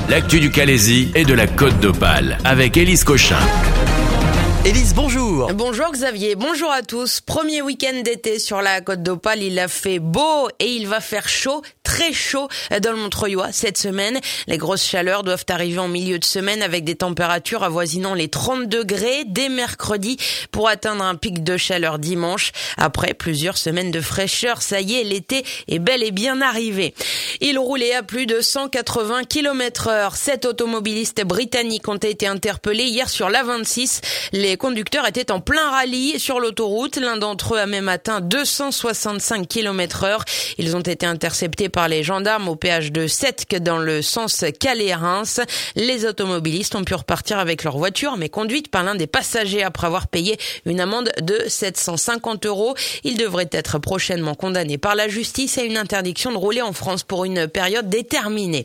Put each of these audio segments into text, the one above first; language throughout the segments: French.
l'actu du Calaisis et de la Côte d'Opale avec Élise Cochin. Élise, bonjour. Bonjour Xavier, bonjour à tous. Premier week-end d'été sur la Côte d'Opale, il a fait beau et il va faire chaud, très chaud dans le Montreuillois cette semaine. Les grosses chaleurs doivent arriver en milieu de semaine avec des températures avoisinant les 30 degrés dès mercredi pour atteindre un pic de chaleur dimanche. Après plusieurs semaines de fraîcheur, ça y est, l'été est bel et bien arrivé. Il roulait à plus de 180 km/h. 7 automobilistes britanniques ont été interpellés hier sur l'A26. Les conducteurs étaient en plein rallye sur l'autoroute. L'un d'entre eux a même atteint 265 km/h. Ils ont été interceptés par les gendarmes au péage de Setque dans le sens Calais-Reims. Les automobilistes ont pu repartir avec leur voiture, mais conduite par l'un des passagers après avoir payé une amende de 750 €. Ils devraient être prochainement condamnés par la justice à une interdiction de rouler en France pour une période déterminée.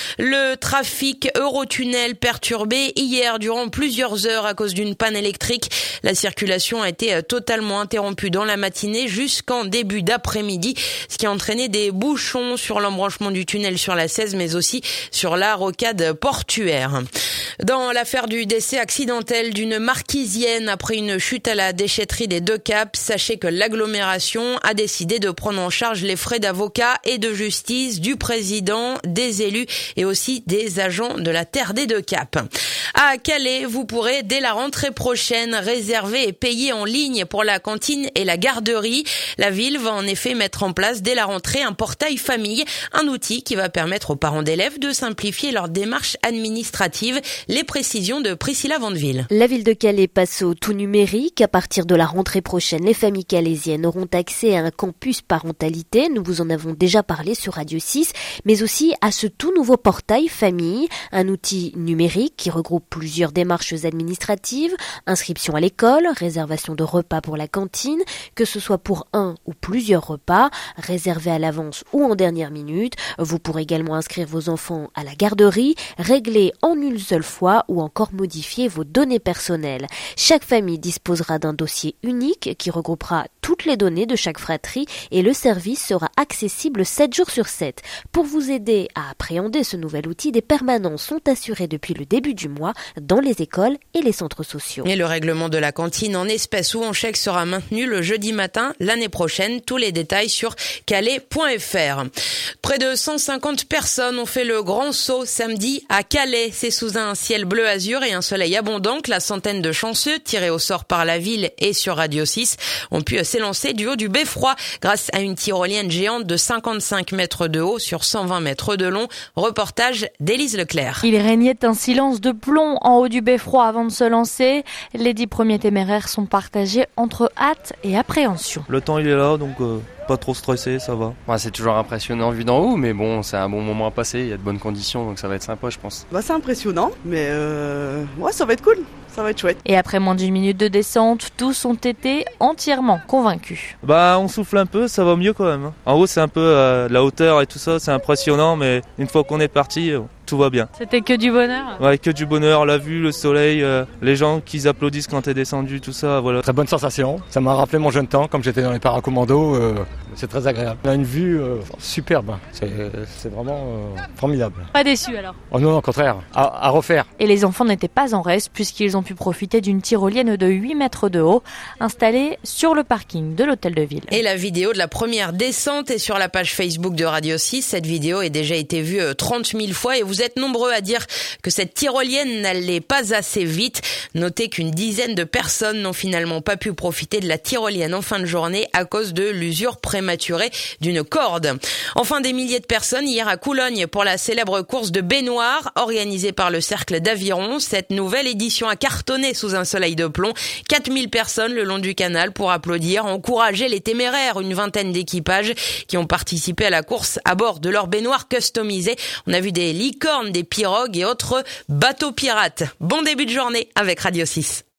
Le trafic Eurotunnel perturbé hier durant plusieurs heures à cause d'une panne électrique. La circulation a été totalement interrompue dans la matinée jusqu'en début d'après-midi, ce qui a entraîné des bouchons sur l'embranchement du tunnel sur la 16, mais aussi sur la rocade portuaire. Dans l'affaire du décès accidentel d'une marquisienne après une chute à la déchetterie des Deux Caps, sachez que l'agglomération a décidé de prendre en charge les frais d'avocat et de justice du président, des élus et aussi des agents de la terre des Deux Caps. À Calais, vous pourrez dès la rentrée prochaine réserver et payer en ligne pour la cantine et la garderie. La ville va en effet mettre en place dès la rentrée un portail famille, un outil qui va permettre aux parents d'élèves de simplifier leur démarche administrative. Les précisions de Priscilla Vandeville. La ville de Calais passe au tout numérique. À partir de la rentrée prochaine, les familles calaisiennes auront accès à un campus parentalité. Nous vous en avons déjà parlé sur Radio 6, mais aussi à ce tout nouveau portail famille, un outil numérique qui regroupe plusieurs démarches administratives, inscription à l'école, réservation de repas pour la cantine, que ce soit pour un ou plusieurs repas, réservés à l'avance ou en dernière minute. Vous pourrez également inscrire vos enfants à la garderie, régler en une seule fois ou encore modifier vos données personnelles. Chaque famille disposera d'un dossier unique qui regroupera toutes les données de chaque fratrie et le service sera accessible 7 jours sur 7. Pour vous aider à appréhender ce nouvel outil, des permanences sont assurées depuis le début du mois dans les écoles et les centres sociaux. Et le règlement de la cantine en espèces ou en chèque sera maintenu le jeudi matin l'année prochaine. Tous les détails sur calais.fr. Près de 150 personnes ont fait le grand saut samedi à Calais. C'est sous un ciel bleu azur et un soleil abondant que la centaine de chanceux tirés au sort par la ville et sur Radio 6 ont pu s'élancer du haut du beffroi grâce à une tyrolienne géante de 55 mètres de haut sur 120 mètres de long. Reportage d'Élise Leclerc. Il régnait un silence de plomb en haut du beffroi avant de se lancer. Les 10 premiers téméraires sont partagés entre hâte et appréhension. Le temps il est là, donc pas trop stressé, ça va. Ouais, c'est toujours impressionnant vu d'en haut, mais bon, c'est un bon moment à passer, il y a de bonnes conditions, donc ça va être sympa, je pense. C'est impressionnant, mais ouais, ça va être cool. Ça va être chouette. Et après moins d'une minute de descente, tous ont été entièrement convaincus. On souffle un peu, ça va mieux quand même. En haut, c'est un peu la hauteur et tout ça, c'est impressionnant, mais une fois qu'on est parti, tout va bien. C'était que du bonheur ? Ouais, que du bonheur, la vue, le soleil, les gens qui applaudissent quand t'es descendu, tout ça, voilà. Très bonne sensation, ça m'a rappelé mon jeune temps, comme j'étais dans les paracommandos, c'est très agréable. On a une vue superbe, c'est vraiment formidable. Pas déçu alors ? Oh non, au contraire, à refaire. Et les enfants n'étaient pas en reste puisqu'ils ont pu profiter d'une tyrolienne de 8 mètres de haut installée sur le parking de l'hôtel de ville. Et la vidéo de la première descente est sur la page Facebook de Radio 6. Cette vidéo a déjà été vue 30 000 fois et vous êtes nombreux à dire que cette tyrolienne n'allait pas assez vite. Notez qu'une dizaine de personnes n'ont finalement pas pu profiter de la tyrolienne en fin de journée à cause de l'usure prématurée d'une corde. Enfin, des milliers de personnes hier à Coulogne pour la célèbre course de baignoire organisée par le Cercle d'Aviron. Cette nouvelle édition a cartonné sous un soleil de plomb. 4000 personnes le long du canal pour applaudir, encourager les téméraires. Une vingtaine d'équipages qui ont participé à la course à bord de leur baignoire customisée. On a vu des licornes, des pirogues et autres bateaux pirates. Bon début de journée avec Radio 6.